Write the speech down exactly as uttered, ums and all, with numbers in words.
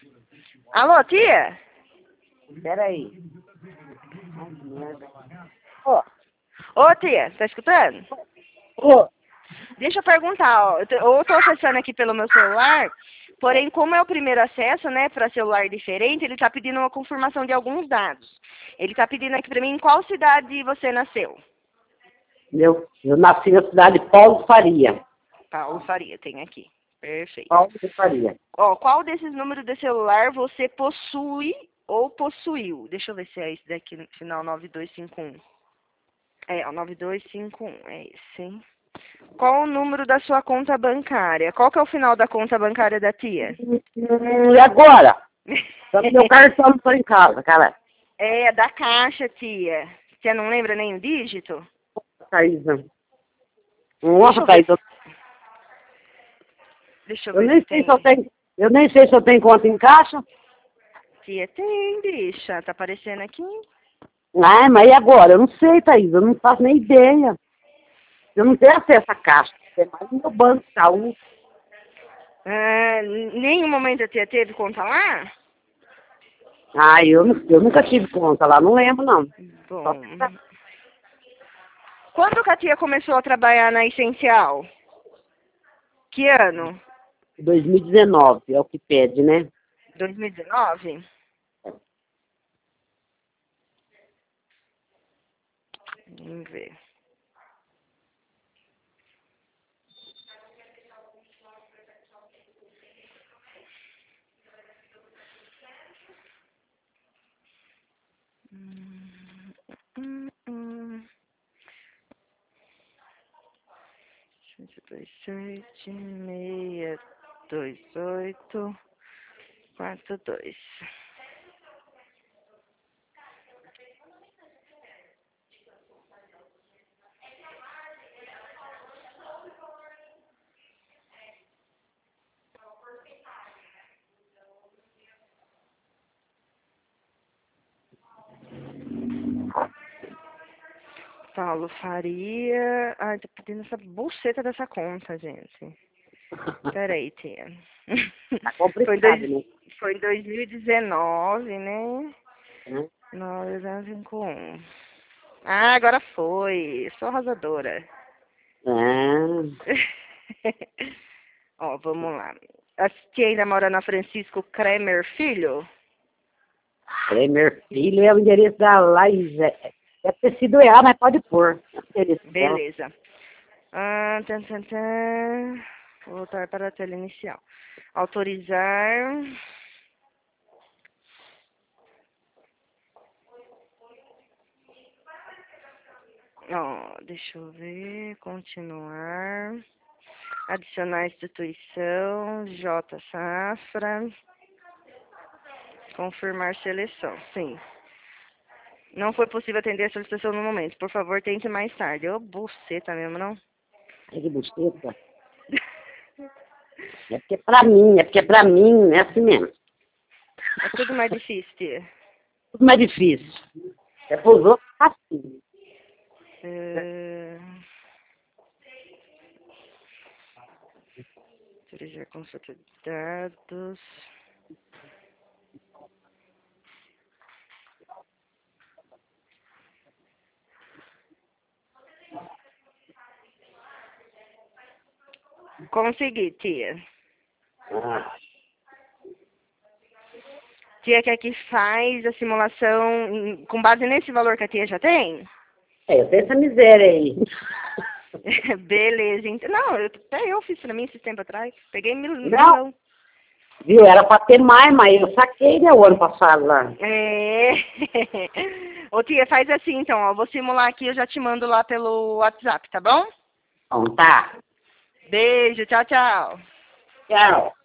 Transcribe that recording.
Alô, tia? Peraí. Ô, Ô, tia, tá escutando? ô, Deixa eu perguntar, ó. Eu tô, eu tô acessando aqui pelo meu celular, porém, como é o primeiro acesso, né, para celular diferente, ele tá pedindo uma confirmação de alguns dados. Ele tá pedindo aqui pra mim em qual cidade você nasceu. meu, eu nasci na cidade de Paulo Faria. Paulo Faria, tem aqui. Perfeito. Paulo de Faria. Ó, qual desses números de celular você possui ou possuiu? Deixa eu ver se é esse daqui no final nove dois cinco um. É, o nove dois cinco um, é esse, hein? Qual o número da sua conta bancária? Qual que é o final da conta bancária da tia? Hum, e agora? Só que meu cartão não tá em casa, cara. É, da caixa, tia. Você não lembra nem o dígito? Thaísa. Deixa Nossa, eu ver. Thaísa. Deixa eu Eu ver nem se sei se eu tem. tenho. Eu nem sei se eu tenho conta em caixa. Tia, tem, bicha. Tá aparecendo aqui. Ah, mas e agora? Eu não sei, Thaís. Eu não faço nem ideia. Eu não tenho acesso à caixa. É mais no meu banco de saúde. Ah, nenhum momento a tia teve conta lá? Ah, eu, não- eu nunca tive conta lá. Não lembro, não. Só Bom. Quando que a tia começou a trabalhar na Essencial? Que ano? dois mil e dezenove é o que pede, né? dois mil e dezenove? Vamos ver. Hum, hum, hum. dois sete seis dois oito quatro dois. Paulo Faria. Ai, tô pedindo essa buceta dessa conta, gente. Peraí, tia. Tá Foi, complicado, dois, né? foi em dois mil e dezenove, né? Hum. nove zero cinco um. Ah, agora foi. Sou arrasadora. Ah, Ó, vamos lá. A tia ainda mora na Francisco Kremer Filho? é meu filho, é o endereço da Laís. É, deve ter sido ela, mas pode pôr. É o endereço dela. Beleza. Ah, tan, tan, tan. Voltar para a tela inicial. Autorizar. Ó, deixa eu ver. Continuar. Adicionar instituição. J. Safra. Confirmar seleção. Sim. Não foi possível atender a solicitação no momento. Por favor, tente mais tarde. Ô, buceta mesmo, não? Ai, que buceta. É porque é pra mim, é porque é pra mim, é assim mesmo. É tudo mais difícil, tia. Tudo mais difícil. É pros outros, assim. É... Autorizar consulta de dados. Consegui, tia. Ah, Tia quer que faz a simulação em- com base nesse valor que a tia já tem? é, eu tenho essa miséria aí. Beleza, então. Não, eu, até eu fiz pra mim esse tempo atrás. Peguei mil, Não, milão. viu? Era pra ter mais, mas eu saquei, né, o ano passado lá. É. Ô tia, faz assim então, ó. Vou simular aqui, eu já te mando lá pelo WhatsApp, tá bom? Então tá. Beijo, tchau, tchau. Tchau.